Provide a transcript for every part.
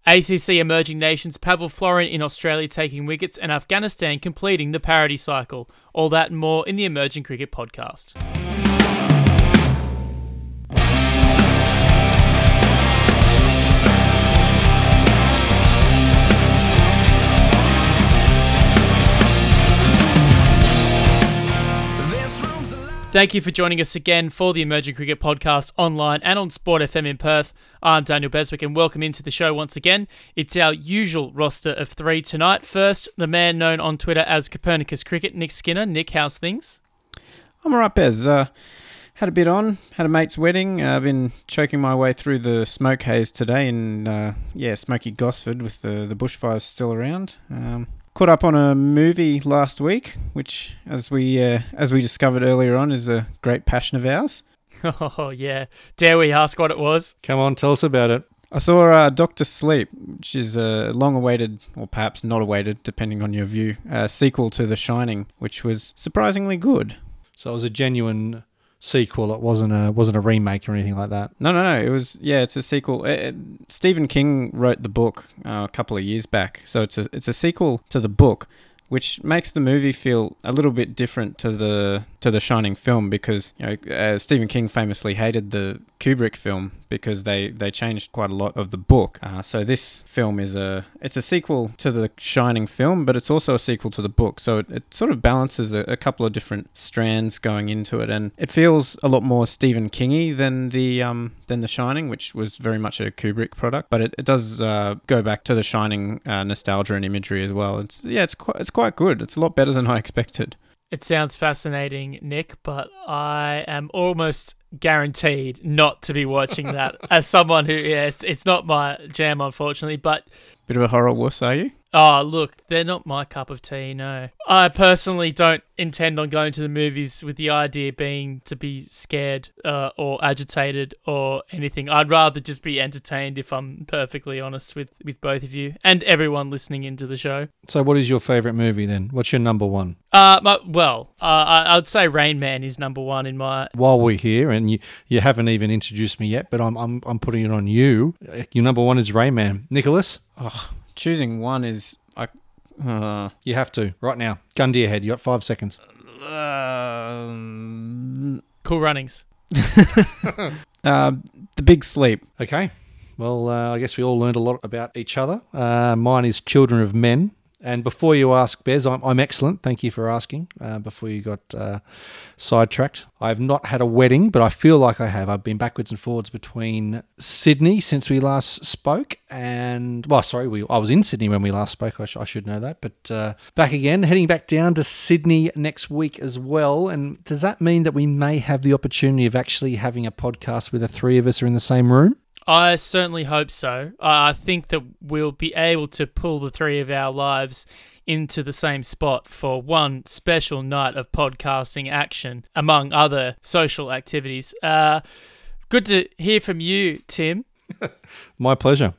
ACC emerging nations, Pavel Florin in Australia taking wickets, and Afghanistan completing the parity cycle. All that and more in the Emerging Cricket Podcast. Thank you for joining us again for the Emerging Cricket Podcast online and on Sport FM in Perth. I'm Daniel Beswick and welcome into the show once again. It's our usual roster of three tonight. First, the man known on Twitter as Copernicus Cricket, Nick Skinner. Nick, how's things? I'm alright, Bez. Had a bit on, had a mate's wedding. I've been choking my way through the smoke haze today in, smoky Gosford with the bushfires still around. Caught up on a movie last week, which, as we discovered earlier on, is a great passion of ours. Oh, yeah. Dare we ask what it was? Come on, tell us about it. I saw Dr. Sleep, which is a long-awaited, or perhaps not awaited, depending on your view, sequel to The Shining, which was surprisingly good. So it was a genuine sequel. It wasn't a remake or anything like that. No. It's a sequel. Stephen King wrote the book a couple of years back, so it's a sequel to the book, which makes the movie feel a little bit different to the Shining film because Stephen King famously hated the Kubrick film because they changed quite a lot of the book. So this film it's a sequel to the Shining film, but it's also a sequel to the book. So it sort of balances a couple of different strands going into it, and it feels a lot more Stephen King-y than the Shining, which was very much a Kubrick product. But it does go back to the Shining nostalgia and imagery as well. It's quite good. It's a lot better than I expected. It sounds fascinating, Nick, but I am almost guaranteed not to be watching that as someone who, it's not my jam, unfortunately, but... Bit of a horror wuss, are you? Oh, look, they're not my cup of tea, no. I personally don't intend on going to the movies with the idea being to be scared or agitated or anything. I'd rather just be entertained, if I'm perfectly honest with both of you and everyone listening into the show. So what is your favourite movie then? What's your number one? I'd say Rain Man is number one in my... While we're here, and you haven't even introduced me yet, but I'm putting it on you. Your number one is Rain Man. Nicholas? Oh, choosing one is... You have to, right now. Gun to your head. You got 5 seconds. Cool Runnings. The Big Sleep. Okay. Well, I guess we all learned a lot about each other. Mine is Children of Men. And before you ask, Bez, I'm excellent. Thank you for asking. Before you got sidetracked. I have not had a wedding, but I feel like I have. I've been backwards and forwards between Sydney since we last spoke and... I was in Sydney when we last spoke. I should know that. But back again, heading back down to Sydney next week as well. And does that mean that we may have the opportunity of actually having a podcast where the three of us are in the same room? I certainly hope so. I think that we'll be able to pull the three of our lives into the same spot for one special night of podcasting action, among other social activities. Good to hear from you, Tim. My pleasure.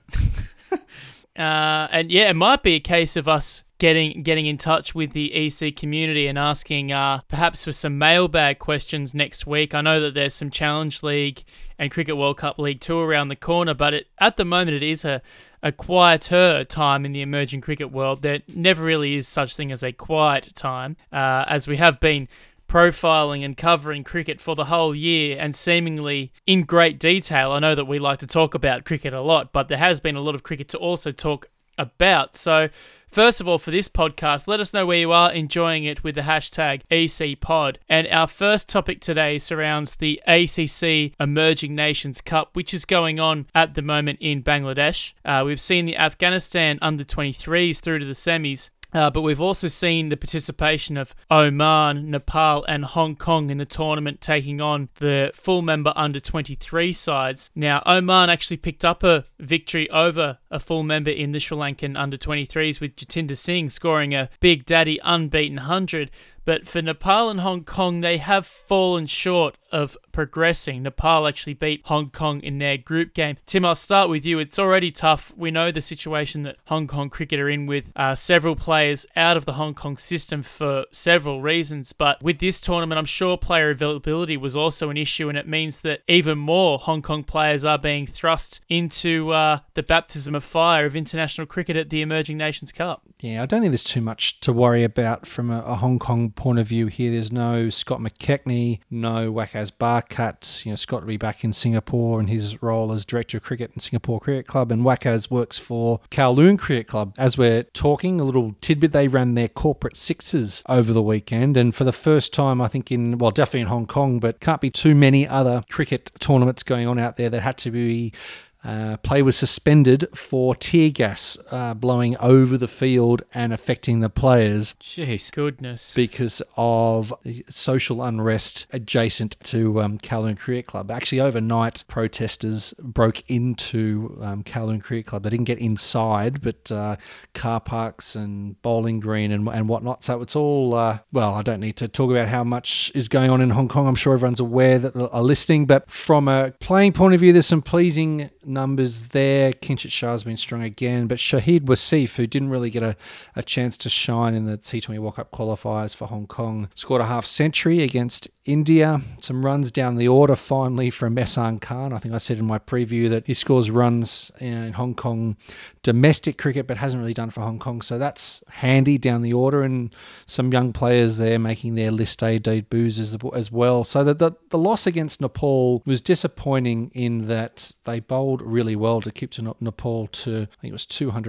It might be a case of us getting in touch with the EC community and asking perhaps for some mailbag questions next week. I know that there's some Challenge League and Cricket World Cup League 2 around the corner, but at the moment it is a quieter time in the emerging cricket world. There never really is such thing as a quiet time, as we have been profiling and covering cricket for the whole year and seemingly in great detail. I know that we like to talk about cricket a lot, but there has been a lot of cricket to also talk about. So first of all, for this podcast, let us know where you are enjoying it with the hashtag ECPod. And our first topic today surrounds the ACC Emerging Nations Cup, which is going on at the moment in Bangladesh. We've seen the Afghanistan under-23s through to the semis. But we've also seen the participation of Oman, Nepal and Hong Kong in the tournament taking on the full member under-23 sides. Now, Oman actually picked up a victory over a full member in the Sri Lankan under-23s with Jatinder Singh scoring a Big Daddy unbeaten 100. But for Nepal and Hong Kong, they have fallen short of progressing. Nepal actually beat Hong Kong in their group game. Tim, I'll start with you. It's already tough. We know the situation that Hong Kong cricket are in with several players out of the Hong Kong system for several reasons. But with this tournament, I'm sure player availability was also an issue, and it means that even more Hong Kong players are being thrust into the baptism of fire of international cricket at the Emerging Nations Cup. Yeah, I don't think there's too much to worry about from a Hong Kong point of view here. There's no Scott McKechnie, no Wakaz Barkat. Scott will be back in Singapore in his role as Director of Cricket in Singapore Cricket Club, and Wakaz works for Kowloon Cricket Club. As we're talking, a little tidbit, they ran their corporate sixes over the weekend, and for the first time, I think definitely in Hong Kong, but can't be too many other cricket tournaments going on out there that had to be play was suspended for tear gas blowing over the field and affecting the players. Jeez. Goodness. Because of social unrest adjacent to Kowloon Cricket Club. Actually, overnight, protesters broke into Kowloon Cricket Club. They didn't get inside, but car parks and bowling green and whatnot. So it's all, I don't need to talk about how much is going on in Hong Kong. I'm sure everyone's aware that are listening. But from a playing point of view, there's some pleasing numbers there. Kinshit Shah's been strong again, but Shahid Wasif, who didn't really get a chance to shine in the T20 World Cup qualifiers for Hong Kong, scored a half century against India. Some runs down the order finally from Ehsan Khan. I think I said in my preview that he scores runs in Hong Kong domestic cricket, but hasn't really done for Hong Kong. So that's handy down the order, and some young players there making their list A debuts as well. So the loss against Nepal was disappointing in that they bowled really well to keep Nepal to, I think it was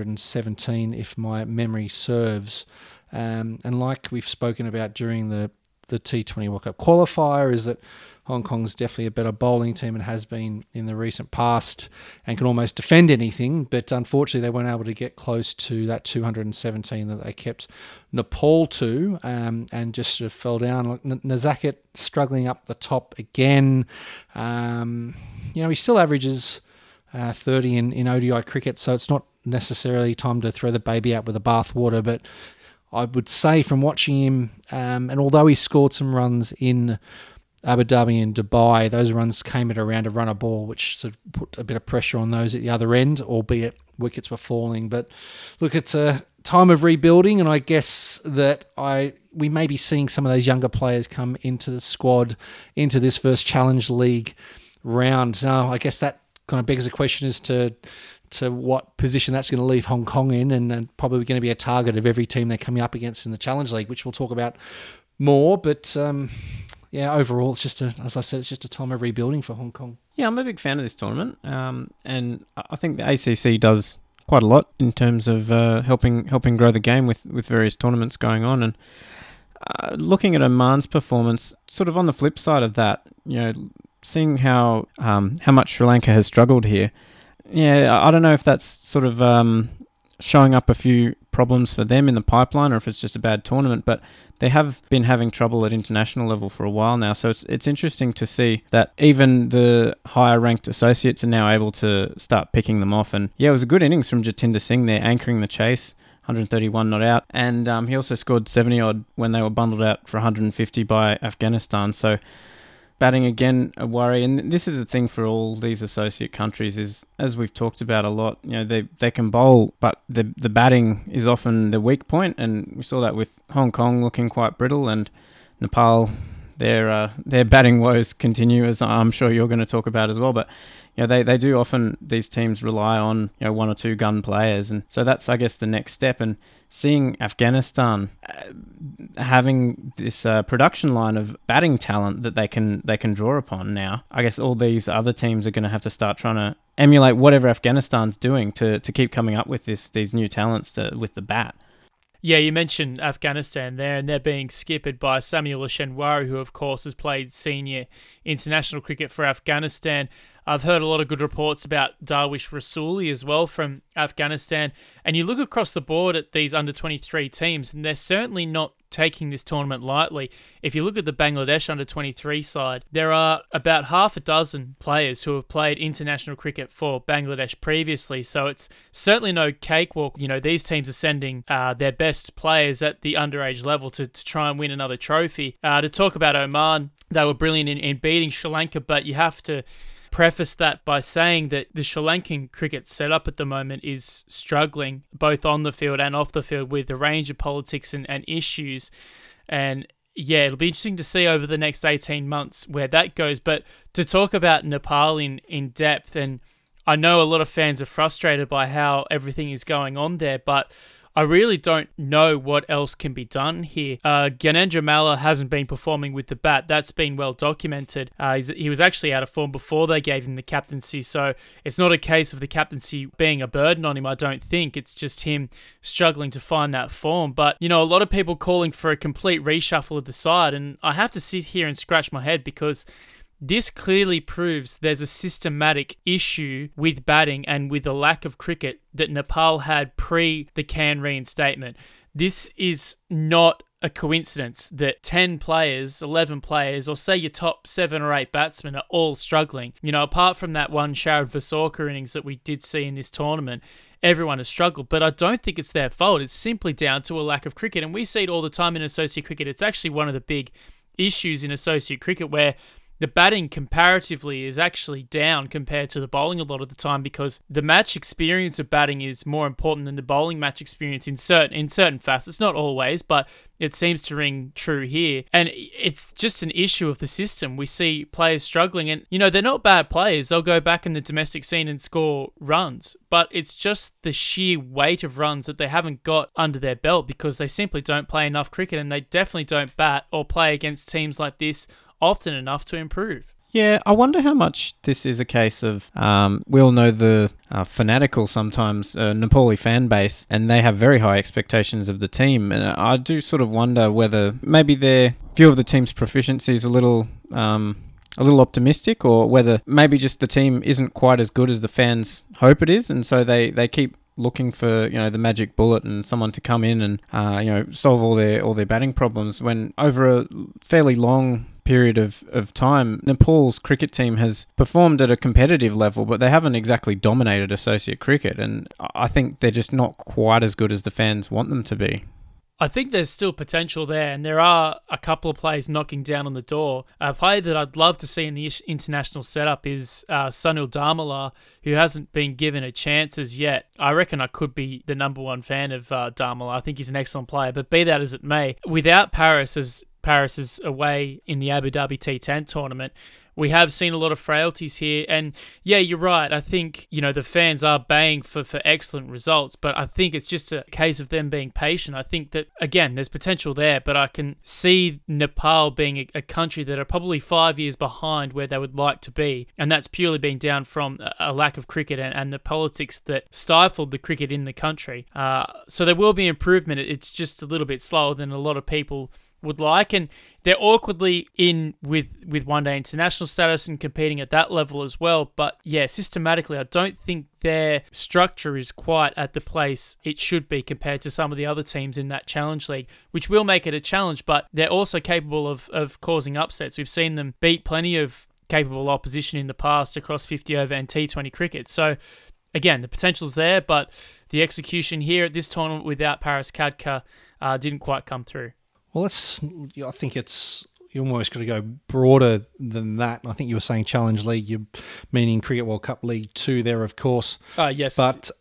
217 if my memory serves. And like we've spoken about during the T20 World Cup qualifier, is that Hong Kong's definitely a better bowling team and has been in the recent past and can almost defend anything, but unfortunately they weren't able to get close to that 217 that they kept Nepal to, and just sort of fell down. Nazaket struggling up the top again. He still averages 30 in ODI cricket, so it's not necessarily time to throw the baby out with the bathwater, but I would say from watching him, and although he scored some runs in Abu Dhabi and Dubai, those runs came at around a run a ball, which sort of put a bit of pressure on those at the other end, albeit wickets were falling. But look, it's a time of rebuilding, and I guess that we may be seeing some of those younger players come into the squad, into this first Challenge League round. Now, I guess that kind of begs the question as to what position that's going to leave Hong Kong in, and probably going to be a target of every team they're coming up against in the Challenge League, which we'll talk about more. But overall, it's just a time of rebuilding for Hong Kong. Yeah, I'm a big fan of this tournament, and I think the ACC does quite a lot in terms of helping grow the game with various tournaments going on. And looking at Oman's performance, sort of on the flip side of that, seeing how much Sri Lanka has struggled here. Yeah, I don't know if that's sort of showing up a few problems for them in the pipeline, or if it's just a bad tournament, but they have been having trouble at international level for a while now. So it's interesting to see that even the higher ranked associates are now able to start picking them off. And yeah, it was a good innings from Jatinder Singh there, anchoring the chase, 131 not out. And he also scored 70 odd when they were bundled out for 150 by Afghanistan. So batting again a worry, and this is the thing for all these associate countries is, as we've talked about a lot, they can bowl, but the batting is often the weak point, and we saw that with Hong Kong looking quite brittle, and Nepal, their batting woes continue, as I'm sure you're going to talk about as well. But they do often, these teams rely on one or two gun players, and so that's, I guess, the next step. And seeing Afghanistan having this production line of batting talent that they can draw upon now, I guess all these other teams are going to have to start trying to emulate whatever Afghanistan's doing to keep coming up with these new talents with the bat. Yeah, you mentioned Afghanistan there, and they're being skippered by Samuel Shenwari, who, of course, has played senior international cricket for Afghanistan. I've heard a lot of good reports about Darwish Rasuli as well from Afghanistan. And you look across the board at these under-23 teams, and they're certainly not taking this tournament lightly. If you look at the Bangladesh under-23 side, there are about half a dozen players who have played international cricket for Bangladesh previously, so it's certainly no cakewalk. These teams are sending their best players at the underage level to try and win another trophy. To talk about Oman, they were brilliant in beating Sri Lanka, but you have to preface that by saying that the Sri Lankan cricket setup at the moment is struggling both on the field and off the field with a range of politics and issues. And yeah, it'll be interesting to see over the next 18 months where that goes. But to talk about Nepal in depth, and I know a lot of fans are frustrated by how everything is going on there, but I really don't know what else can be done here. Gyanendra Malla hasn't been performing with the bat. That's been well documented. He was actually out of form before they gave him the captaincy, so it's not a case of the captaincy being a burden on him, I don't think. It's just him struggling to find that form. But, a lot of people calling for a complete reshuffle of the side, and I have to sit here and scratch my head because this clearly proves there's a systematic issue with batting and with the lack of cricket that Nepal had pre the Can reinstatement. This is not a coincidence that 10 players, 11 players, or say your top 7 or 8 batsmen are all struggling. Apart from that one Sharad Vasorka innings that we did see in this tournament, everyone has struggled, but I don't think it's their fault. It's simply down to a lack of cricket, and we see it all the time in associate cricket. It's actually one of the big issues in associate cricket where the batting comparatively is actually down compared to the bowling a lot of the time because the match experience of batting is more important than the bowling match experience in certain facets. Not always, but it seems to ring true here. And it's just an issue of the system. We see players struggling and, they're not bad players. They'll go back in the domestic scene and score runs. But it's just the sheer weight of runs that they haven't got under their belt because they simply don't play enough cricket and they definitely don't bat or play against teams like this often enough to improve. Yeah, I wonder how much this is a case of, we all know the fanatical sometimes Nepali fan base, and they have very high expectations of the team. And I do sort of wonder whether maybe their view of the team's proficiency is a little optimistic, or whether maybe just the team isn't quite as good as the fans hope it is, and so they keep looking for the magic bullet and someone to come in and solve all their batting problems, when over a fairly long period of time, Nepal's cricket team has performed at a competitive level, but they haven't exactly dominated associate cricket, and I think they're just not quite as good as the fans want them to be. I think there's still potential there, and there are a couple of players knocking down on the door. A player that I'd love to see in the international setup is Sunil Dharmala, who hasn't been given a chance as yet. I reckon I could be the number one fan of Dharmala. I think he's an excellent player, but be that as it may, without Paris is away in the Abu Dhabi T10 tournament, we have seen a lot of frailties here. And yeah, you're right. I think, the fans are baying for excellent results, but I think it's just a case of them being patient. I think that, again, there's potential there, but I can see Nepal being a country that are probably 5 years behind where they would like to be. And that's purely been down from a lack of cricket and the politics that stifled the cricket in the country. So there will be improvement. It's just a little bit slower than a lot of people would like, and they're awkwardly in with one-day international status and competing at that level as well. But yeah, systematically, I don't think their structure is quite at the place it should be compared to some of the other teams in that Challenge League, which will make it a challenge, but they're also capable of causing upsets. We've seen them beat plenty of capable opposition in the past across 50 over and T20 cricket. So again, the potential's there, but the execution here at this tournament without Paris Khadka didn't quite come through. Well, I think you almost got to go broader than that. I think you were saying Challenge League, you're meaning Cricket World Cup League 2 there, of course. Yes. But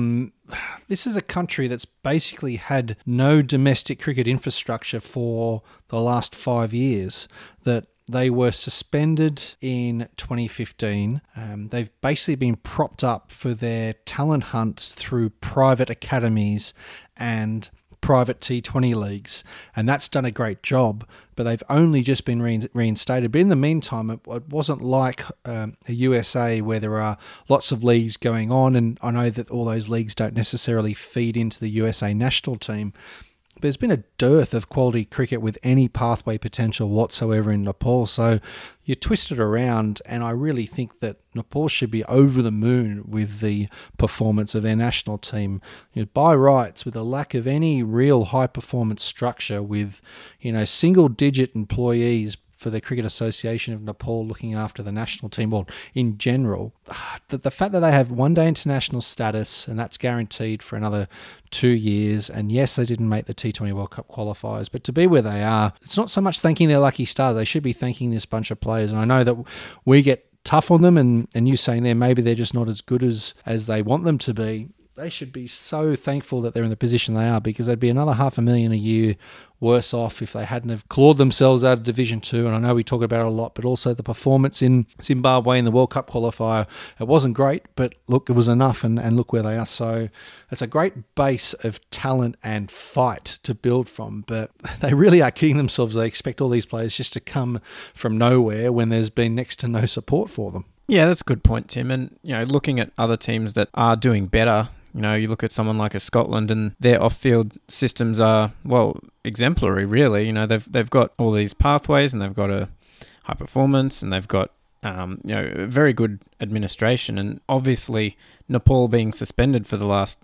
this is a country that's basically had no domestic cricket infrastructure for the last 5 years, that they were suspended in 2015. They've basically been propped up for their talent hunts through private academies and private T20 leagues, and that's done a great job, but they've only just been reinstated. But in the meantime, it wasn't like a USA where there are lots of leagues going on, and I know that all those leagues don't necessarily feed into the USA national team, there's been a dearth of quality cricket with any pathway potential whatsoever in Nepal. So you twist it around, and I really think that Nepal should be over the moon with the performance of their national team. By rights, with a lack of any real high-performance structure, with single-digit employees for the Cricket Association of Nepal looking after the national team, well, in general, the fact that they have one-day international status, and that's guaranteed for another 2 years, and yes, they didn't make the T20 World Cup qualifiers, but to be where they are, it's not so much thanking their lucky stars. They should be thanking this bunch of players, and I know that we get tough on them, and you saying there maybe they're just not as good as they want them to be. They should be so thankful that they're in the position they are, because they'd be another $500,000 a year worse off if they hadn't have clawed themselves out of Division 2. And I know we talk about it a lot, but also the performance in Zimbabwe in the World Cup qualifier, it wasn't great, but look, it was enough, and look where they are. So it's a great base of talent and fight to build from, but they really are kidding themselves. They expect all these players just to come from nowhere when there's been next to no support for them. Yeah, that's a good point, Tim. And, looking at other teams that are doing better, you look at someone like a Scotland, and their off-field systems are, well, exemplary, really. They've got all these pathways, and they've got a high performance, and they've got, very good administration. And obviously, Nepal being suspended for the last,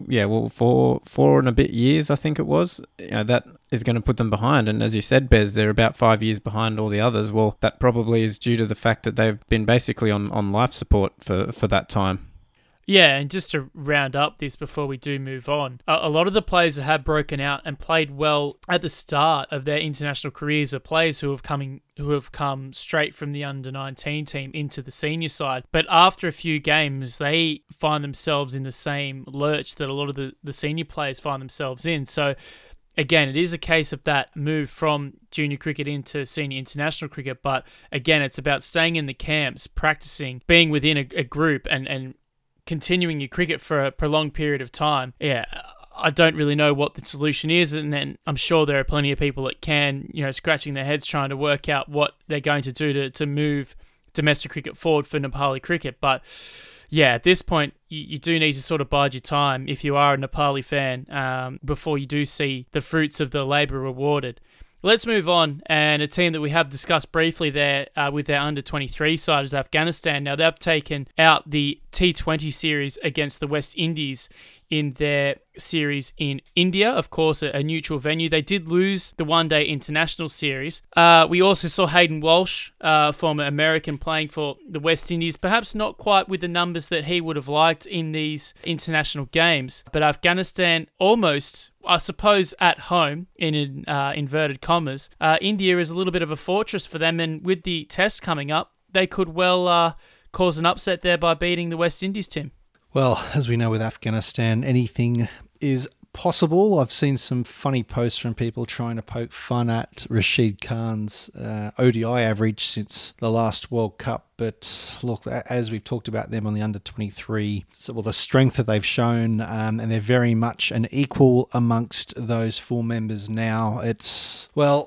four and a bit years, I think it was, that is going to put them behind. And as you said, Bez, they're about 5 years behind all the others. Well, that probably is due to the fact that they've been basically on life support for that time. Yeah, and just to round up this before we do move on, a lot of the players that have broken out and played well at the start of their international careers are players who have come straight from the under-19 team into the senior side. But after a few games, they find themselves in the same lurch that a lot of the senior players find themselves in. So again, it is a case of that move from junior cricket into senior international cricket. But again, it's about staying in the camps, practicing, being within a group, and continuing your cricket for a prolonged period of time. Yeah, I don't really know what the solution is, and then I'm sure there are plenty of people that can, scratching their heads trying to work out what they're going to do to move domestic cricket forward for Nepali cricket. But yeah, at this point, you do need to sort of bide your time if you are a Nepali fan before you do see the fruits of the labour rewarded. Let's move on, and a team that we have discussed briefly there with their under-23 side is Afghanistan. Now, they've taken out the T20 series against the West Indies in their series in India, of course, a neutral venue. They did lose the one-day international series. We also saw Hayden Walsh, former American, playing for the West Indies, perhaps not quite with the numbers that he would have liked in these international games, but Afghanistan almost, I suppose, at home, in inverted commas. India is a little bit of a fortress for them, and with the test coming up, they could well cause an upset there by beating the West Indies, Tim. Well, as we know with Afghanistan, anything is possible. I've seen some funny posts from people trying to poke fun at Rashid Khan's ODI average since the last World Cup. But look, as we've talked about them on the under-23, the strength that they've shown, and they're very much an equal amongst those full members now. It's,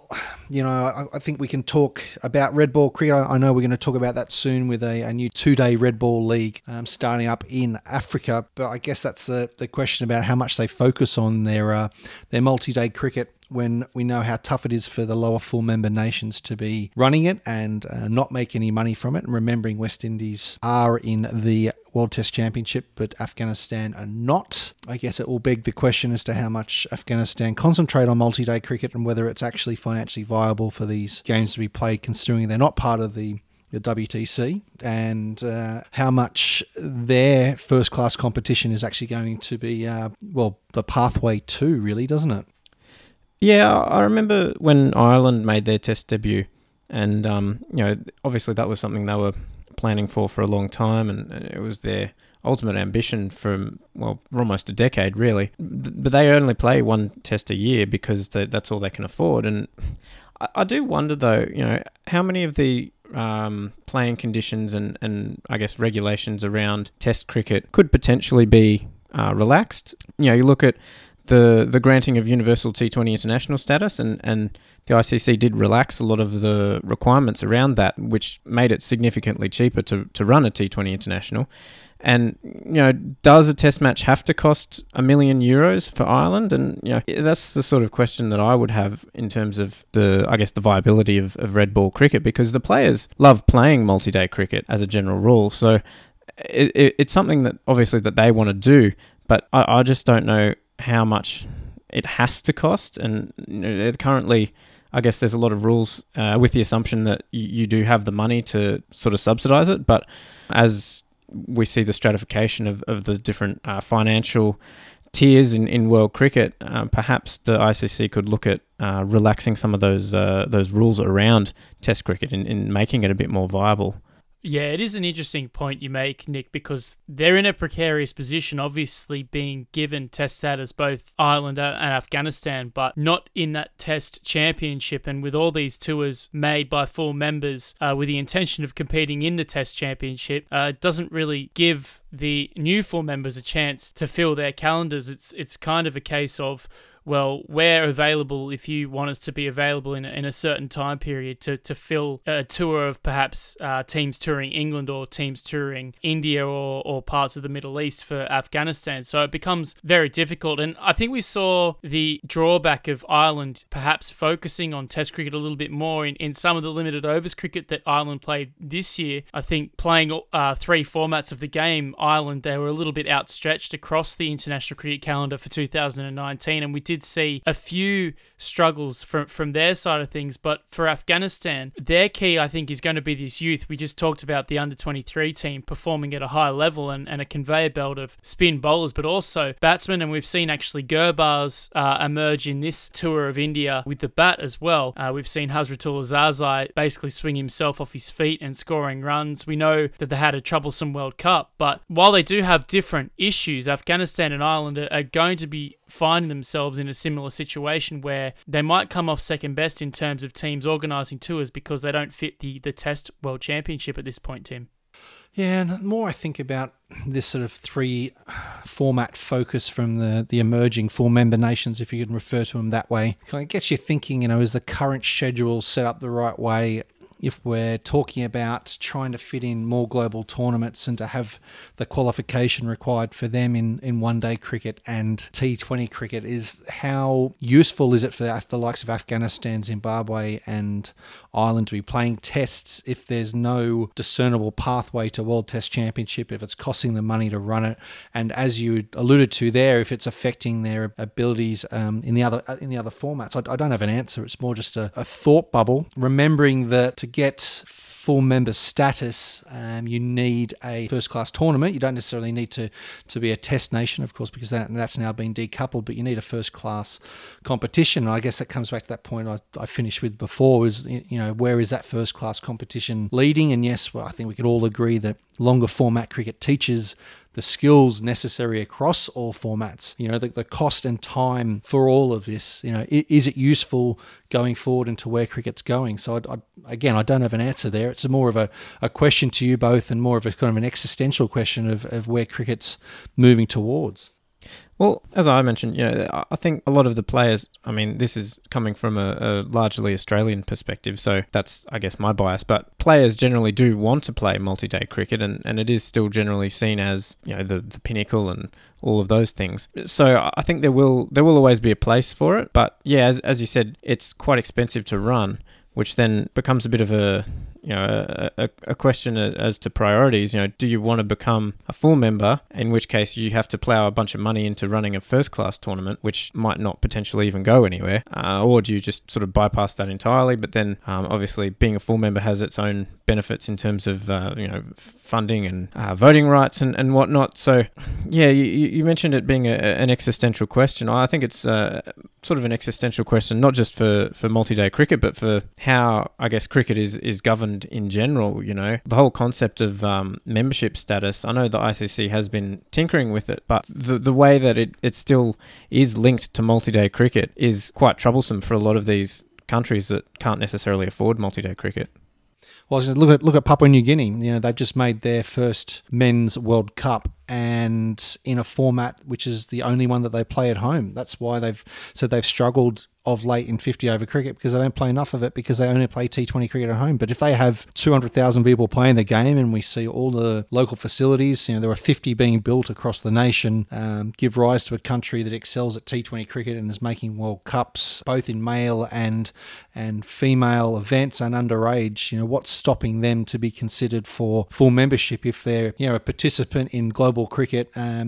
I think we can talk about red ball cricket. I know we're going to talk about that soon with a new 2-day red ball league starting up in Africa. But I guess that's the question about how much they focus on their multi-day cricket, when we know how tough it is for the lower full member nations to be running it and not make any money from it. And remembering West Indies are in the World Test Championship, but Afghanistan are not. I guess it will beg the question as to how much Afghanistan concentrate on multi-day cricket and whether it's actually financially viable for these games to be played, considering they're not part of the WTC, and how much their first-class competition is actually going to be, the pathway to, really, doesn't it? Yeah, I remember when Ireland made their test debut, and obviously that was something they were planning for a long time, and it was their ultimate ambition for almost a decade, really. But they only play one test a year because that's all they can afford. And I do wonder, though, how many of the playing conditions and I guess regulations around test cricket could potentially be relaxed. You look at the granting of universal T20 international status, and the ICC did relax a lot of the requirements around that, which made it significantly cheaper to run a T20 international. And, does a test match have to cost €1 million for Ireland? And, that's the sort of question that I would have in terms of the viability of red ball cricket, because the players love playing multi-day cricket as a general rule. So it's something that obviously that they want to do, but I just don't know how much it has to cost. And currently, I guess there's a lot of rules with the assumption that you do have the money to sort of subsidise it. But as we see the stratification of the different financial tiers in world cricket, perhaps the ICC could look at relaxing some of those rules around Test cricket in making it a bit more viable. Yeah, it is an interesting point you make, Nick, because they're in a precarious position, obviously being given test status, both Ireland and Afghanistan, but not in that test championship. And with all these tours made by full members with the intention of competing in the test championship, it doesn't really give the new full members a chance to fill their calendars. It's kind of a case of, well, we're available if you want us to be available in a certain time period to fill a tour of perhaps teams touring England or teams touring India or parts of the Middle East for Afghanistan. So it becomes very difficult. And I think we saw the drawback of Ireland perhaps focusing on Test cricket a little bit more in some of the limited overs cricket that Ireland played this year. I think playing 3 formats of the game, Ireland, they were a little bit outstretched across the international cricket calendar for 2019, and we did see a few struggles from their side of things. But for Afghanistan, their key, I think, is going to be this youth. We just talked about the under-23 team performing at a high level and a conveyor belt of spin bowlers, but also batsmen. And we've seen actually Gurbaz emerge in this tour of India with the bat as well. We've seen Hazratullah Zazai basically swing himself off his feet and scoring runs. We know that they had a troublesome World Cup, but while they do have different issues, Afghanistan and Ireland are going to be finding themselves in a similar situation where they might come off second best in terms of teams organising tours because they don't fit the Test World Championship at this point, Tim. Yeah, and the more I think about this sort of 3-format focus from the emerging 4-member nations, if you can refer to them that way, kind of gets you thinking, is the current schedule set up the right way? If we're talking about trying to fit in more global tournaments and to have the qualification required for them in one-day cricket and T20 cricket, is how useful is it for the likes of Afghanistan, Zimbabwe and Ireland to be playing tests if there's no discernible pathway to World Test Championship, if it's costing them money to run it, and as you alluded to there, if it's affecting their abilities in the other formats? I don't have an answer. It's more just a thought bubble, remembering that to get full member status, you need a first-class tournament. You don't necessarily need to be a test nation, of course, because that's now been decoupled, but you need a first-class competition. And I guess that comes back to that point I finished with before, is, where is that first-class competition leading? And yes, well, I think we could all agree that longer format cricket teaches the skills necessary across all formats. The cost and time for all of this, is it useful going forward into where cricket's going? So I don't have an answer there. It's more of a question to you both, and more of a kind of an existential question of where cricket's moving towards. Well, as I mentioned, I think a lot of the players, this is coming from a largely Australian perspective, so that's, I guess, my bias, but players generally do want to play multi-day cricket, and it is still generally seen as, the pinnacle and all of those things. So I think there will always be a place for it, but yeah, as you said, it's quite expensive to run, which then becomes a bit of a question as to priorities. Do you want to become a full member, in which case you have to plough a bunch of money into running a first-class tournament, which might not potentially even go anywhere, or do you just sort of bypass that entirely? But then, obviously, being a full member has its own benefits in terms of funding and voting rights and whatnot. So, yeah, you mentioned it being an existential question. I think it's sort of an existential question, not just for multi-day cricket, but for how, I guess, cricket is governed in general. The whole concept of membership status, I know the ICC has been tinkering with it, but the way that it still is linked to multi-day cricket is quite troublesome for a lot of these countries that can't necessarily afford multi-day cricket. Well, look at Papua New Guinea. They've just made their first men's World Cup, and in a format which is the only one that they play at home. That's why they've said they've struggled of late in 50 over cricket, because they don't play enough of it, because they only play T20 cricket at home. But if they have 200,000 people playing the game, and we see all the local facilities, there are 50 being built across the nation, give rise to a country that excels at T20 cricket and is making World Cups, both in male and female events and underage. What's stopping them to be considered for full membership if they're a participant in global cricket,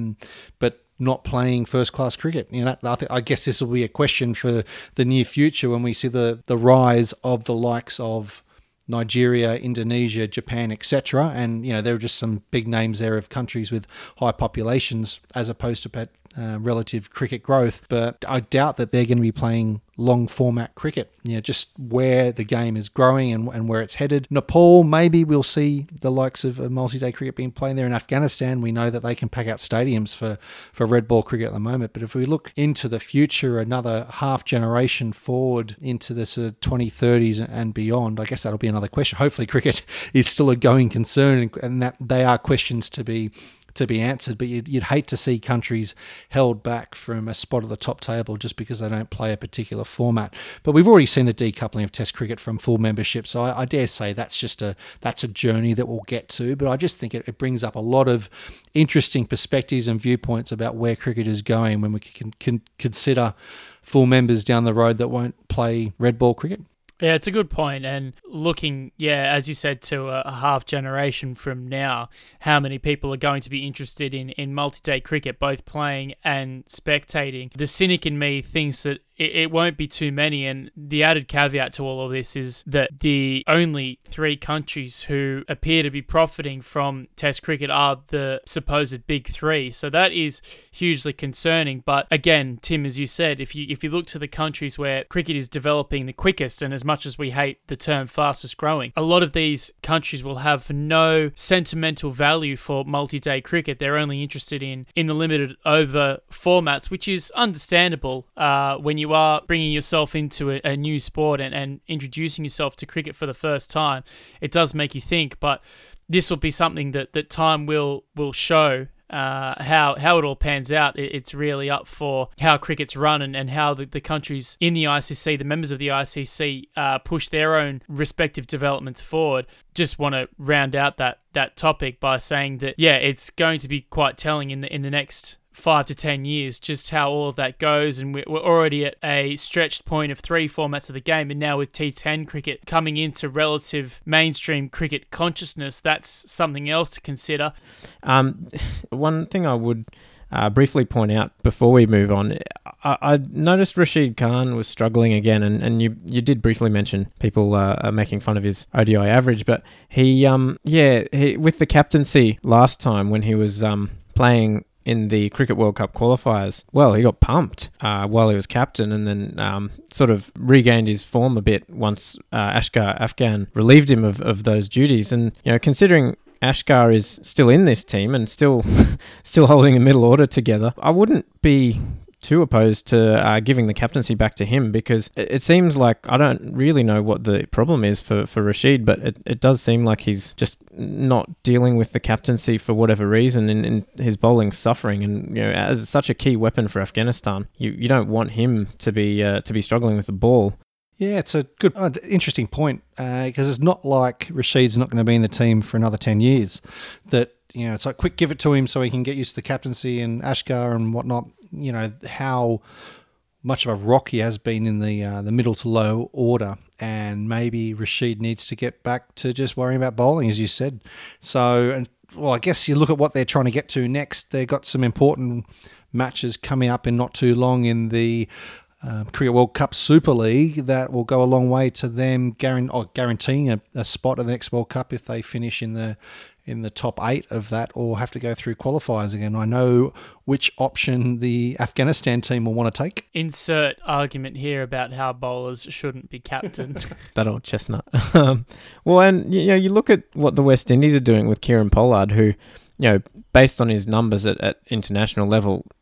but not playing first-class cricket? I guess this will be a question for the near future when we see the rise of the likes of Nigeria, Indonesia, Japan, etc. And, there are just some big names there of countries with high populations as opposed to relative cricket growth. But I doubt that they're going to be playing long format cricket, just where the game is growing and where it's headed. Nepal, maybe we'll see the likes of multi-day cricket being played there. In Afghanistan, we know that they can pack out stadiums for red ball cricket at the moment. But if we look into the future, another half generation forward into the 2030s and beyond, I guess that'll be another question. Hopefully cricket is still a going concern, and that they are questions to be answered, but you'd hate to see countries held back from a spot at the top table just because they don't play a particular format. But we've already seen the decoupling of Test cricket from full membership, so I dare say that's a journey that we'll get to. But I just think it brings up a lot of interesting perspectives and viewpoints about where cricket is going when we can consider full members down the road that won't play red ball cricket. Yeah, it's a good point. And looking, as you said, to a half generation from now, how many people are going to be interested in multi-day cricket, both playing and spectating? The cynic in me thinks that it won't be too many, and the added caveat to all of this is that the only 3 countries who appear to be profiting from Test cricket are the supposed big 3, so that is hugely concerning. But again, Tim, as you said, if you look to the countries where cricket is developing the quickest, and as much as we hate the term fastest growing, a lot of these countries will have no sentimental value for multi-day cricket. They're only interested in the limited over formats, which is understandable when you are bringing yourself into a new sport and introducing yourself to cricket for the first time. It does make you think, but this will be something that time will show how it all pans out. It's really up for how cricket's run and how the countries in the ICC, the members of the ICC, push their own respective developments forward. Just want to round out that topic by saying that, it's going to be quite telling in the next 5 to 10 years just how all of that goes, and we're already at a stretched point of 3 formats of the game, and now with T10 cricket coming into relative mainstream cricket consciousness, that's something else to consider. One thing I would briefly point out before we move on, I noticed Rashid Khan was struggling again, and you did briefly mention people are making fun of his ODI average, but he with the captaincy last time when he was playing in the Cricket World Cup qualifiers, he got pumped while he was captain, and then sort of regained his form a bit once Ashgar Afghan relieved him of those duties. And considering Ashgar is still in this team and still holding the middle order together, I wouldn't be too opposed to giving the captaincy back to him, because it seems like, I don't really know what the problem is for Rashid, but it does seem like he's just not dealing with the captaincy for whatever reason, and his bowling suffering. And as such a key weapon for Afghanistan, you don't want him to be struggling with the ball. Yeah, it's a good, interesting point, because it's not like Rashid's not going to be in the team for another 10 years. That, it's like, quick, give it to him so he can get used to the captaincy and Ashgar and whatnot. How much of a rock he has been in the middle to low order, and maybe Rashid needs to get back to just worrying about bowling, as you said. So, I guess you look at what they're trying to get to next. They've got some important matches coming up in not too long in the Cricket World Cup Super League that will go a long way to them guaranteeing a spot at the next World Cup if they finish in the top 8 of that, or have to go through qualifiers again. I know which option the Afghanistan team will want to take. Insert argument here about how bowlers shouldn't be captained. That old chestnut. And you look at what the West Indies are doing with Kieran Pollard, who, based on his numbers at international level,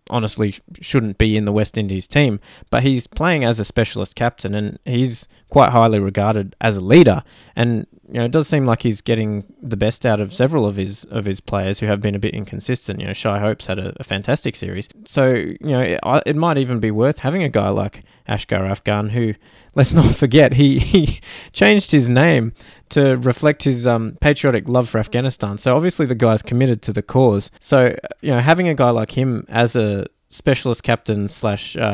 honestly shouldn't be in the West Indies team, but he's playing as a specialist captain and he's quite highly regarded as a leader. And it does seem like he's getting the best out of several of his players who have been a bit inconsistent. Shai Hope's had a fantastic series. So, it might even be worth having a guy like Ashgar Afghan who, let's not forget, he changed his name to reflect his patriotic love for Afghanistan. So obviously the guy's committed to the cause. So, having a guy like him as a specialist captain /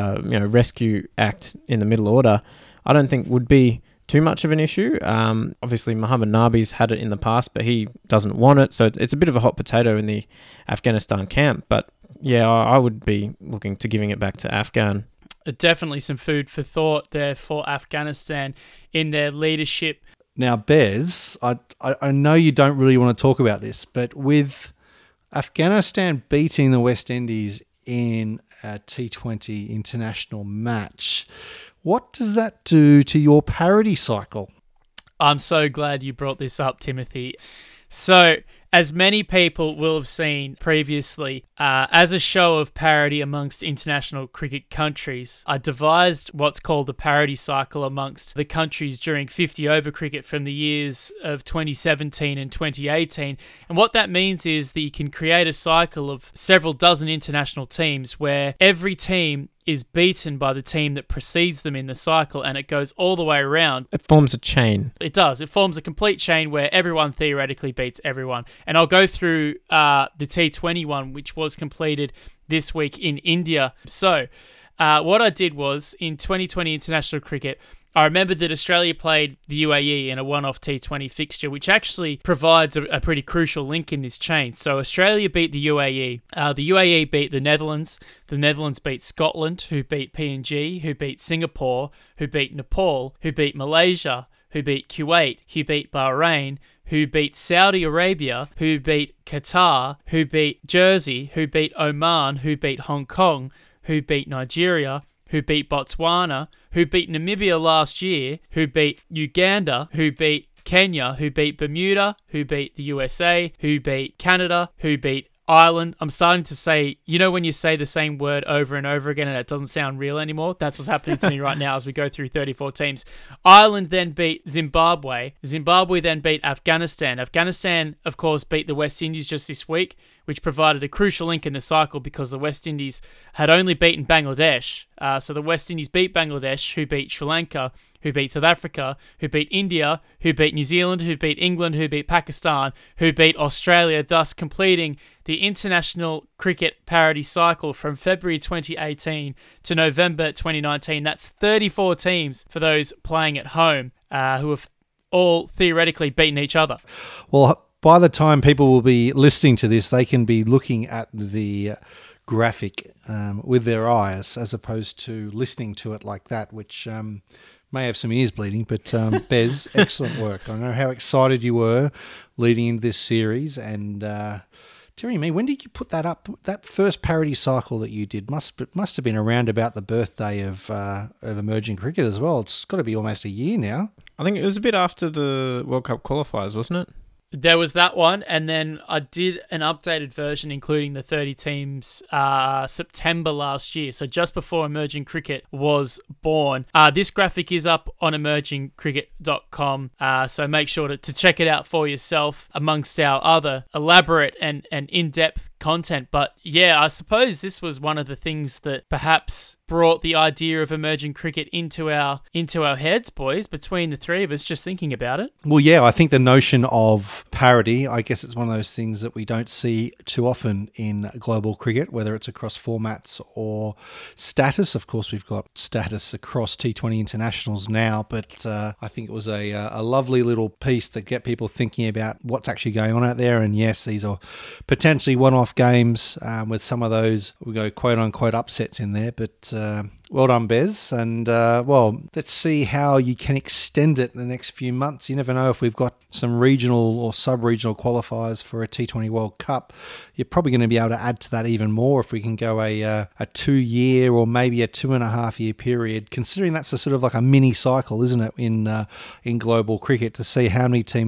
rescue act in the middle order, I don't think would be too much of an issue. Obviously, Mohammad Nabi's had it in the past, but he doesn't want it. So it's a bit of a hot potato in the Afghanistan camp. But yeah, I would be looking to giving it back to Afghan. Definitely some food for thought there for Afghanistan in their leadership. Now, Bez, I know you don't really want to talk about this, but with Afghanistan beating the West Indies in a T20 international match, what does that do to your parity cycle? I'm so glad you brought this up, Timothy. So, as many people will have seen previously, as a show of parity amongst international cricket countries, I devised what's called a parity cycle amongst the countries during 50-over cricket from the years of 2017 and 2018. And what that means is that you can create a cycle of several dozen international teams where every team is beaten by the team that precedes them in the cycle, and it goes all the way around. It forms a chain. It does. It forms a complete chain where everyone theoretically beats everyone. And I'll go through the T20 one, which was completed this week in India. So what I did was, in 2020 international cricket, I remember that Australia played the UAE in a one-off T20 fixture, which actually provides a pretty crucial link in this chain. So Australia beat the UAE. The UAE beat the Netherlands beat Scotland, who beat PNG, who beat Singapore, who beat Nepal, who beat Malaysia, who beat Kuwait, who beat Bahrain, who beat Saudi Arabia, who beat Qatar, who beat Jersey, who beat Oman, who beat Hong Kong, who beat Nigeria, who beat Botswana, who beat Namibia last year, who beat Uganda, who beat Kenya, who beat Bermuda, who beat the USA, who beat Canada, who beat Ireland. I'm starting to say, when you say the same word over and over again and it doesn't sound real anymore? That's what's happening to me right now as we go through 34 teams. Ireland then beat Zimbabwe. Zimbabwe then beat Afghanistan. Afghanistan, of course, beat the West Indies just this week, which provided a crucial link in the cycle because the West Indies had only beaten Bangladesh. So the West Indies beat Bangladesh, who beat Sri Lanka, who beat South Africa, who beat India, who beat New Zealand, who beat England, who beat Pakistan, who beat Australia, thus completing the international cricket parity cycle from February 2018 to November 2019. That's 34 teams for those playing at home who have all theoretically beaten each other. Well, by the time people will be listening to this, they can be looking at the graphic with their eyes as opposed to listening to it like that, which may have some ears bleeding. But Bez, excellent work. I know how excited you were leading into this series. And Terry, when did you put that up? That first parody cycle that you did must have been around about the birthday of emerging cricket as well. It's got to be almost a year now. I think it was a bit after the World Cup qualifiers, wasn't it? There was that one, and then I did an updated version, including the 30 teams, September last year, so just before Emerging Cricket was born. This graphic is up on emergingcricket.com, so make sure to check it out for yourself amongst our other elaborate and in-depth content. But yeah, I suppose this was one of the things that perhaps brought the idea of emerging cricket into our heads, boys, between the three of us, just thinking about it. Well, yeah, I think the notion of parity, I guess it's one of those things that we don't see too often in global cricket, whether it's across formats or status. Of course, we've got status across T20 internationals now, but I think it was a lovely little piece to get people thinking about what's actually going on out there. And yes, these are potentially one-off games with some of those, we go quote-unquote upsets in there, but well done, Bez. And, let's see how you can extend it in the next few months. You never know if we've got some regional or sub-regional qualifiers for a T20 World Cup. You're probably going to be able to add to that even more if we can go a 2-year or maybe a 2.5-year period, considering that's a sort of like a mini cycle, isn't it, in global cricket, to see how many teams have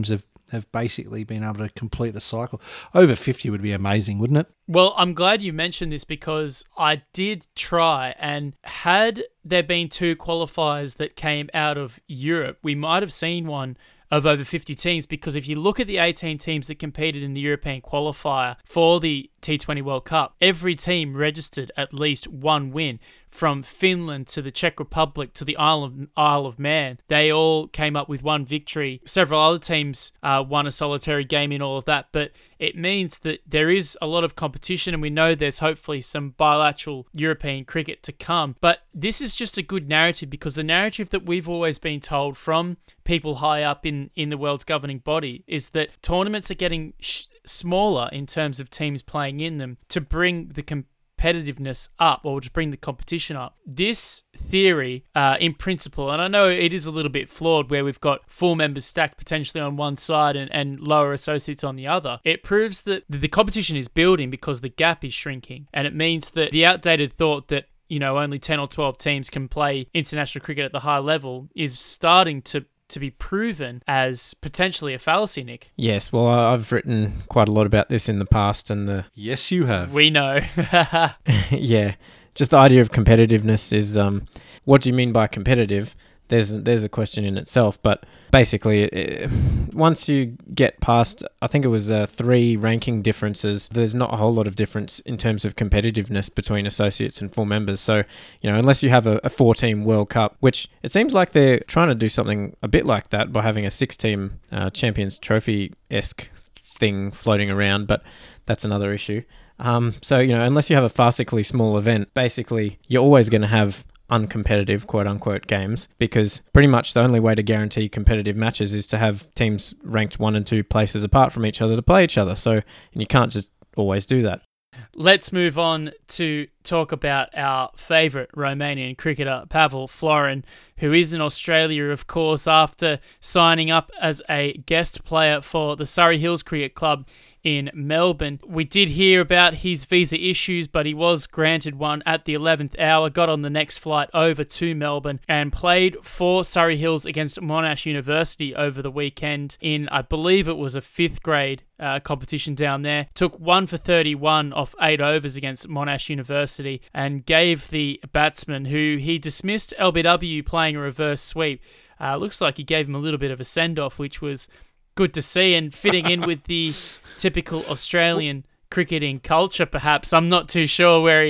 have basically been able to complete the cycle. Over 50 would be amazing, wouldn't it? Well, I'm glad you mentioned this because I did try, and had there been 2 qualifiers that came out of Europe, we might have seen one of over 50 teams, because if you look at the 18 teams that competed in the European qualifier for the T20 World Cup, every team registered at least one win. From Finland to the Czech Republic to the Isle of Man, they all came up with one victory. Several other teams won a solitary game in all of that, but it means that there is a lot of competition, and we know there's hopefully some bilateral European cricket to come. But this is just a good narrative, because the narrative that we've always been told from people high up in the world's governing body is that tournaments are getting smaller in terms of teams playing in them to bring the competitiveness up, or to bring the competition up. This theory, in principle, and I know it is a little bit flawed where we've got full members stacked potentially on one side and lower associates on the other, it proves that the competition is building because the gap is shrinking. And it means that the outdated thought that only 10 or 12 teams can play international cricket at the high level is starting to be proven as potentially a fallacy, Nick. Yes, well, I've written quite a lot about this in the past, and Yes, you have. We know. yeah, just the idea of competitiveness is, what do you mean by competitive? There's a question in itself, but basically, once you get past, I think it was 3 ranking differences, there's not a whole lot of difference in terms of competitiveness between associates and full members. So, unless you have a 4-team World Cup, which it seems like they're trying to do something a bit like that by having a 6-team Champions Trophy-esque thing floating around, but that's another issue. So, unless you have a farcically small event, basically, you're always going to have uncompetitive, quote-unquote, games, because pretty much the only way to guarantee competitive matches is to have teams ranked 1 and 2 places apart from each other to play each other. So, and you can't just always do that. Let's move on to talk about our favourite Romanian cricketer, Pavel Florin, who is in Australia, of course, after signing up as a guest player for the Surrey Hills Cricket Club in Melbourne. We did hear about his visa issues, but he was granted one at the 11th hour, got on the next flight over to Melbourne and played for Surrey Hills against Monash University over the weekend in, I believe it was a 5th grade competition down there. Took 1 for 31 off 8 overs against Monash University and gave the batsman, who he dismissed LBW playing a reverse sweep, looks like he gave him a little bit of a send-off, which was good to see and fitting in with the typical Australian cricketing culture, perhaps. I'm not too sure where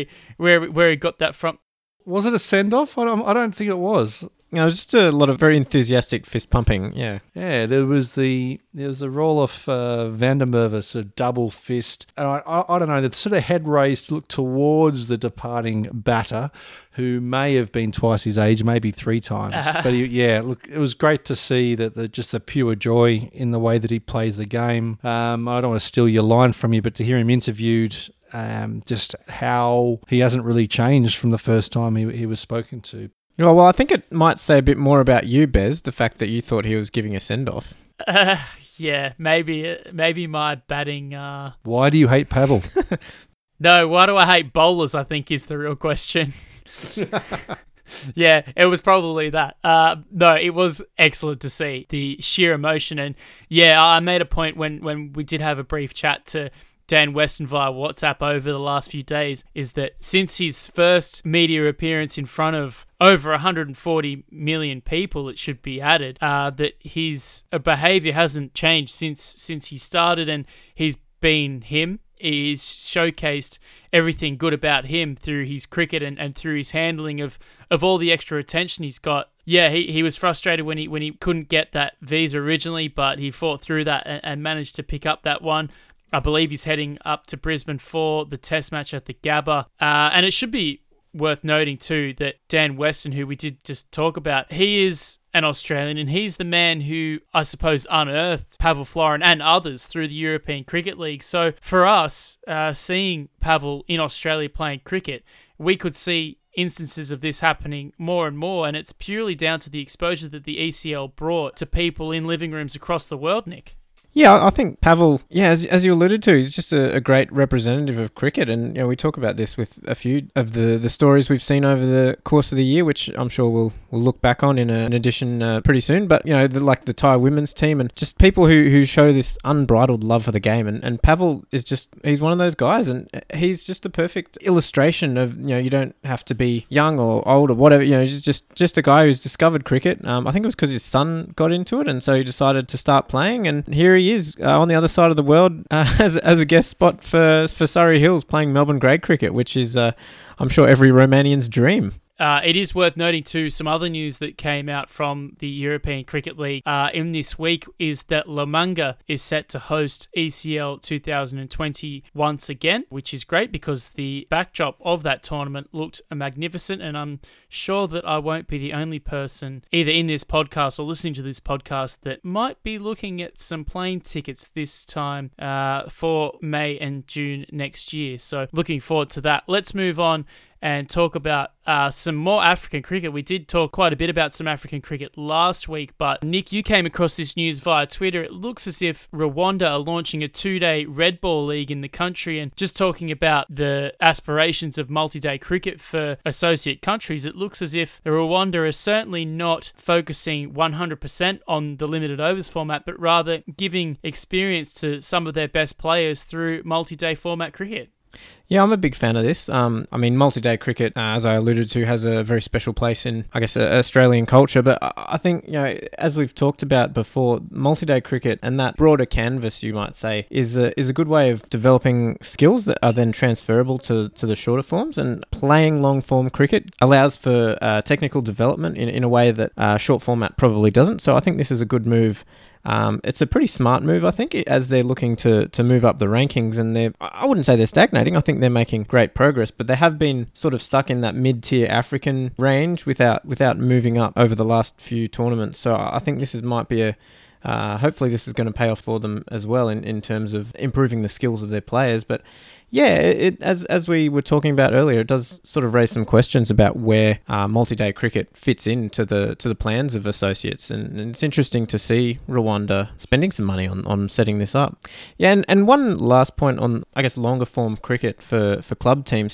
he got that from. Was it a send-off? I don't think it was. Just a lot of very enthusiastic fist pumping, yeah. Yeah, there was a roll-off Van der Merwe sort of double fist. And I don't know, the sort of head raised to look towards the departing batter, who may have been twice his age, maybe 3 times. But it was great to see that just the pure joy in the way that he plays the game. I don't want to steal your line from you, but to hear him interviewed, just how he hasn't really changed from the first time he was spoken to. Well, I think it might say a bit more about you, Bez, the fact that you thought he was giving a send-off. Yeah, maybe my batting... Why do you hate Pavel? No, why do I hate bowlers, I think is the real question. Yeah, it was probably that. No, it was excellent to see the sheer emotion. And yeah, I made a point when we did have a brief chat to Dan Weston via WhatsApp over the last few days, is that since his first media appearance in front of over 140 million people, it should be added, that his behaviour hasn't changed since he started, and he's been him. He's showcased everything good about him through his cricket and through his handling of all the extra attention he's got. Yeah, he was frustrated when he couldn't get that visa originally, but he fought through that and managed to pick up that one. I believe he's heading up to Brisbane for the test match at the Gabba. And it should be worth noting too that Dan Weston, who we did just talk about, he is an Australian, and he's the man who, I suppose, unearthed Pavel Florin and others through the European Cricket League. So for us, seeing Pavel in Australia playing cricket, we could see instances of this happening more and more, and it's purely down to the exposure that the ECL brought to people in living rooms across the world, Nick. Yeah, I think Pavel, as you alluded to, he's just a great representative of cricket. And, we talk about this with a few of the stories we've seen over the course of the year, which I'm sure we'll look back on in an edition pretty soon. But, like the Thai women's team and just people who show this unbridled love for the game. And Pavel is he's one of those guys, and he's just the perfect illustration of, you don't have to be young or old or whatever, just a guy who's discovered cricket. I think it was because his son got into it, and so he decided to start playing, and here he is on the other side of the world as a guest spot for Surrey Hills playing Melbourne grade cricket, which is I'm sure every Romanian's dream. It is worth noting too, some other news that came out from the European Cricket League in this week is that La Manga is set to host ECL 2020 once again, which is great because the backdrop of that tournament looked magnificent, and I'm sure that I won't be the only person either in this podcast or listening to this podcast that might be looking at some plane tickets this time for May and June next year. So looking forward to that. Let's move on and talk about some more African cricket. We did talk quite a bit about some African cricket last week, but Nick, you came across this news via Twitter. It looks as if Rwanda are launching a 2-day red ball league in the country, and just talking about the aspirations of multi-day cricket for associate countries, it looks as if Rwanda are certainly not focusing 100% on the limited overs format, but rather giving experience to some of their best players through multi-day format cricket. Yeah, I'm a big fan of this. Multi-day cricket, as I alluded to, has a very special place in, I guess, Australian culture. But I think, as we've talked about before, multi-day cricket and that broader canvas, you might say, is a good way of developing skills that are then transferable to the shorter forms. And playing long-form cricket allows for technical development in a way that short format probably doesn't. So I think this is a good move. It's a pretty smart move, I think, as they're looking to move up the rankings, and I wouldn't say they're stagnating. I think they're making great progress, but they have been sort of stuck in that mid-tier African range without moving up over the last few tournaments. So I think this might be hopefully this is going to pay off for them as well in terms of improving the skills of their players. But yeah, as we were talking about earlier, it does sort of raise some questions about where multi-day cricket fits into the plans of associates, and it's interesting to see Rwanda spending some money on setting this up. Yeah, and one last point on, I guess, longer form cricket for club teams.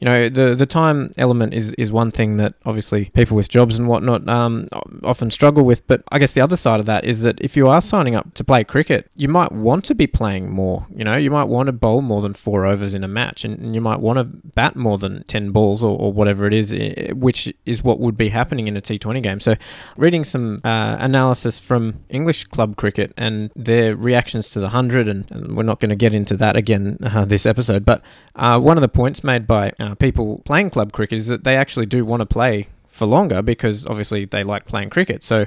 The time element is one thing that obviously people with jobs and whatnot often struggle with, but I guess the other side of that is that if you are signing up to play cricket, you might want to be playing more. You might want to bowl more than 4 overs in a match, and you might want to bat more than 10 balls or whatever it is, which is what would be happening in a T20 game. So reading some analysis from English club cricket and their reactions to the 100, and we're not going to get into that again this episode, but one of the points made by people playing club cricket is that they actually do want to play for longer because obviously they like playing cricket. So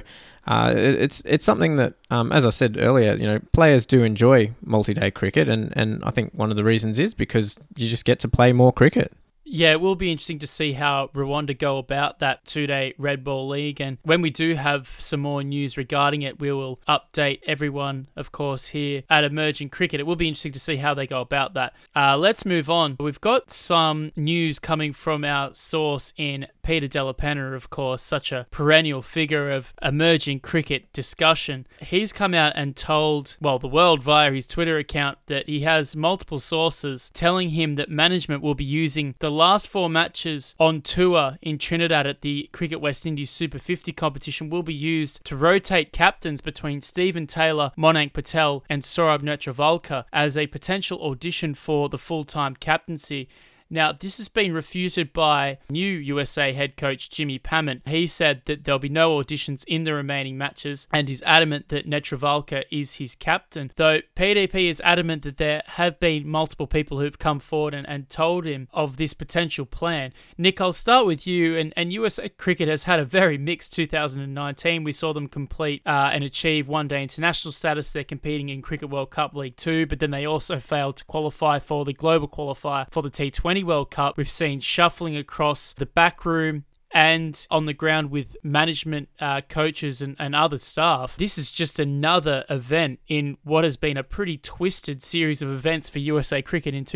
it's something that, as I said earlier, players do enjoy multi-day cricket, and I think one of the reasons is because you just get to play more cricket. Yeah, it will be interesting to see how Rwanda go about that 2-day Red Ball League. And when we do have some more news regarding it, we will update everyone, of course, here at Emerging Cricket. It will be interesting to see how they go about that. Let's move on. We've got some news coming from our source in Peter Della Penna, of course, such a perennial figure of emerging cricket discussion. He's come out and told, the world via his Twitter account, that he has multiple sources telling him that management will be using the last 4 matches on tour in Trinidad at the Cricket West Indies Super 50 competition will be used to rotate captains between Stephen Taylor, Monank Patel and Saurabh Netravalkar as a potential audition for the full-time captaincy. Now, this has been refuted by new USA head coach Jimmy Pamment. He said that there'll be no auditions in the remaining matches and is adamant that Netravalkar is his captain. Though PDP is adamant that there have been multiple people who've come forward and told him of this potential plan. Nick, I'll start with you. And USA Cricket has had a very mixed 2019. We saw them complete and achieve one-day international status. They're competing in Cricket World Cup League 2, but then they also failed to qualify for the global qualifier for the T20 World Cup. We've seen shuffling across the back room and on the ground with management, coaches and other staff. This is just another event in what has been a pretty twisted series of events for USA Cricket in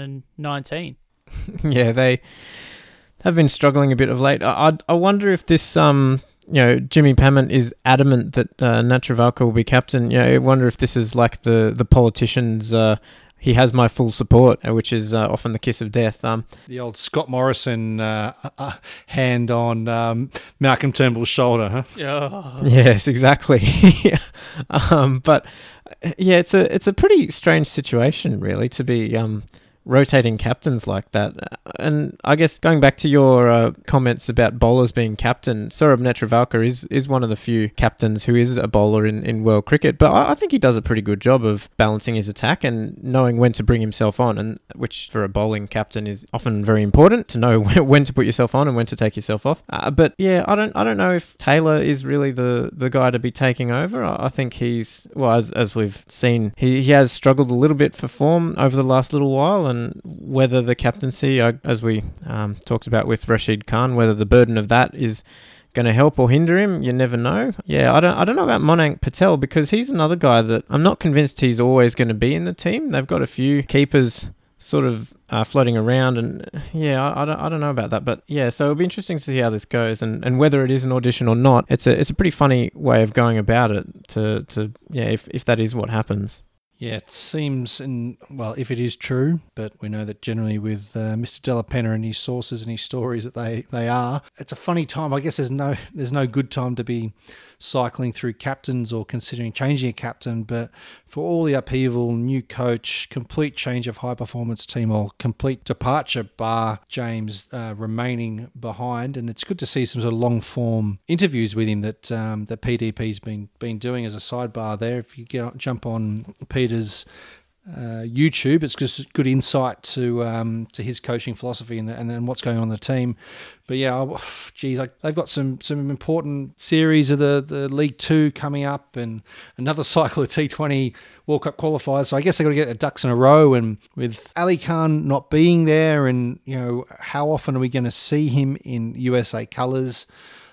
2019. Yeah, they have been struggling a bit of late. I wonder if this Jimmy Pamment is adamant that Netravalka will be captain. I wonder if this is like the politicians. He has my full support, which is often the kiss of death. The old Scott Morrison hand on Malcolm Turnbull's shoulder, huh? Oh. Yes, exactly. But yeah, it's a pretty strange situation, really, to be rotating captains like that. And I guess going back to your comments about bowlers being captain, Saurabh Netravalka is one of the few captains who is a bowler in world cricket, but I think he does a pretty good job of balancing his attack and knowing when to bring himself on, and which for a bowling captain is often very important, to know when to put yourself on and when to take yourself off. But yeah, I don't know if Taylor is really the guy to be taking over. I think he's, well, as we've seen, he has struggled a little bit for form over the last little while, and whether the captaincy, as we talked about with Rashid Khan, whether the burden of that is going to help or hinder him, you never know. Yeah, I don't know about Monank Patel, because he's another guy that I'm not convinced he's always going to be in the team. They've got a few keepers sort of floating around, and yeah, I don't know about that, but yeah, so it'll be interesting to see how this goes, and whether it is an audition or not. It's a pretty funny way of going about it to if that is what happens. Yeah, it seems, if it is true, but we know that generally with Mr. Della Penna and his sources and his stories that they are. It's a funny time. I guess there's no good time to be cycling through captains or considering changing a captain, but for all the upheaval, new coach, complete change of high performance team, or complete departure bar James remaining behind, and it's good to see some sort of long form interviews with him that PDP's been doing as a sidebar there. If you jump on Peter's YouTube, it's just good insight to his coaching philosophy and then what's going on in the team. But yeah, they've got some important series of the League Two coming up, and another cycle of T20 World Cup qualifiers. So I guess they've got to get their ducks in a row. And with Ali Khan not being there, and how often are we going to see him in USA colours?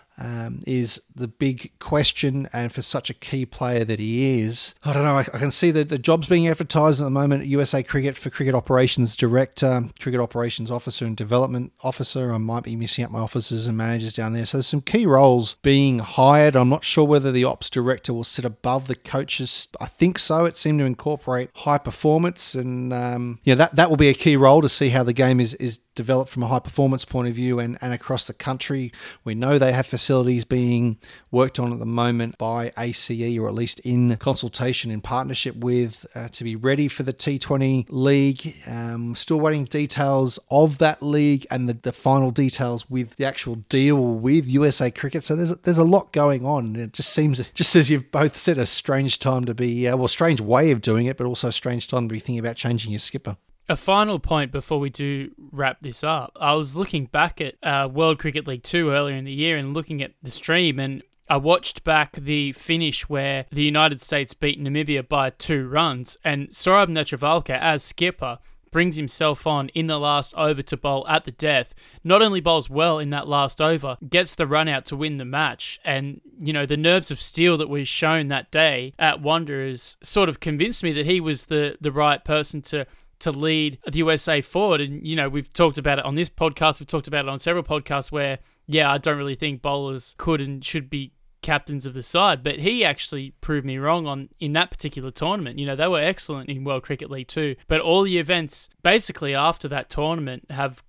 Is the big question, and for such a key player that he is, I don't know, I can see that the jobs being advertised at the moment at USA Cricket for Cricket Operations Director, Cricket Operations Officer and Development Officer. I might be missing out my officers and managers down there. So there's some key roles being hired. I'm not sure whether the Ops Director will sit above the coaches. I think so. It seemed to incorporate high performance, and that will be a key role to see how the game is developed from a high performance point of view and across the country. We know they have facilities being worked on at the moment by ACE, or at least in consultation in partnership with, to be ready for the T20 league. Still waiting details of that league and the final details with the actual deal with USA Cricket. So there's a lot going on. It just seems, just as you've both said, a strange time to be, strange way of doing it, but also a strange time to be thinking about changing your skipper. A final point before we do wrap this up. I was looking back at World Cricket League 2 earlier in the year and looking at the stream, and I watched back the finish where the United States beat Namibia by 2 runs, and Saurabh Netravalka, as skipper, brings himself on in the last over to bowl at the death. Not only bowls well in that last over, gets the run out to win the match. And, the nerves of steel that was shown that day at Wanderers sort of convinced me that he was the right person to lead the USA forward. And, we've talked about it on this podcast. We've talked about it on several podcasts where, I don't really think bowlers could and should be captains of the side. But he actually proved me wrong in that particular tournament. They were excellent in World Cricket League 2. But all the events basically after that tournament have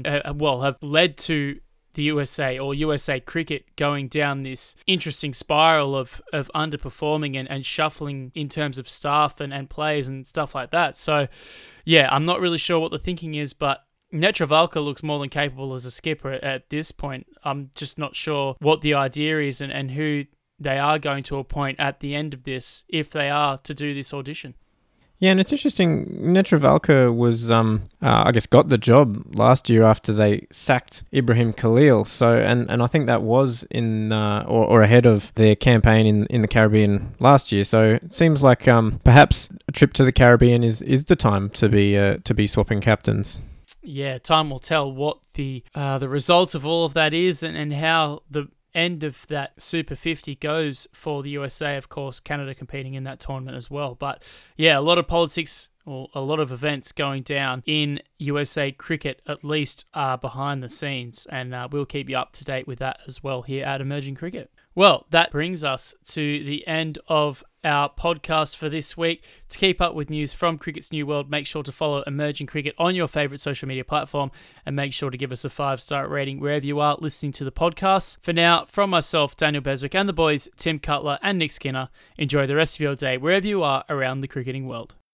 have led to the USA or USA Cricket going down this interesting spiral of underperforming and shuffling in terms of staff and players and stuff like that. So, yeah, I'm not really sure what the thinking is, but Netravalka looks more than capable as a skipper at this point. I'm just not sure what the idea is and who they are going to appoint at the end of this, if they are to do this audition. Yeah, and it's interesting. Netravalka was, got the job last year after they sacked Ibrahim Khalil. So, and I think that was in or ahead of their campaign in the Caribbean last year. So it seems like perhaps a trip to the Caribbean is the time to be swapping captains. Yeah, time will tell what the result of all of that is and how the end of that Super 50 goes for the USA. Of course, Canada competing in that tournament as well. But yeah, a lot of politics or a lot of events going down in USA cricket, at least behind the scenes. And we'll keep you up to date with that as well here at Emerging Cricket. Well, that brings us to the end of our podcast for this week. To keep up with news from Cricket's New World, make sure to follow Emerging Cricket on your favourite social media platform, and make sure to give us a 5-star rating wherever you are listening to the podcast. For now, from myself, Daniel Beswick, and the boys, Tim Cutler and Nick Skinner, enjoy the rest of your day wherever you are around the cricketing world.